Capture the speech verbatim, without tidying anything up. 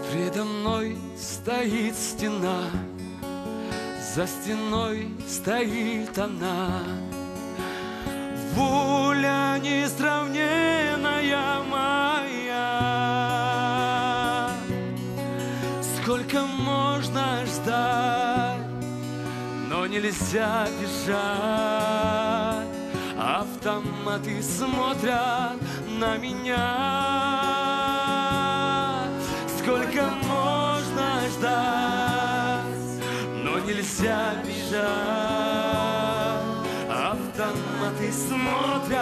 Предо мной стоит стена, за стеной стоит она. Воля несравненная моя. Сколько можно ждать, но нельзя бежать. Автоматы смотрят на меня. Сколько можно ждать, но нельзя бежать. Автоматы смотрят